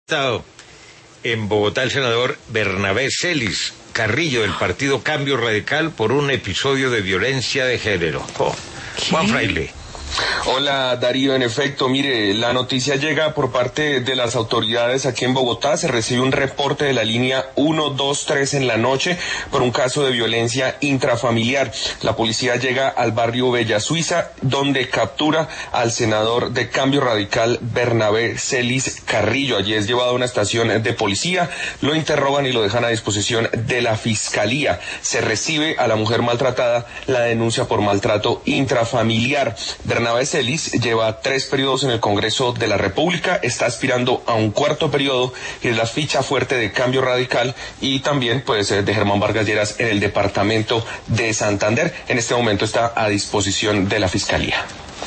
Estado. En Bogotá, el senador Bernabé Celis Carrillo, del partido Cambio Radical, por un episodio de violencia de género. Juan Fraile. Hola Darío, en efecto, mire, la noticia llega por parte de las autoridades aquí en Bogotá. Se recibe un reporte de la línea 123 en la noche por un caso de violencia intrafamiliar. La policía llega al barrio Bella Suiza, donde captura al senador de Cambio Radical Bernabé Celis Carrillo. Allí es llevado a una estación de policía, lo interrogan y lo dejan a disposición de la fiscalía. Se recibe a la mujer maltratada la denuncia por maltrato intrafamiliar. Bernabé Celis lleva 3 periodos en el Congreso de la República, está aspirando a un 4º periodo y es la ficha fuerte de Cambio Radical y también de Germán Vargas Lleras en el departamento de Santander. En este momento está a disposición de la Fiscalía.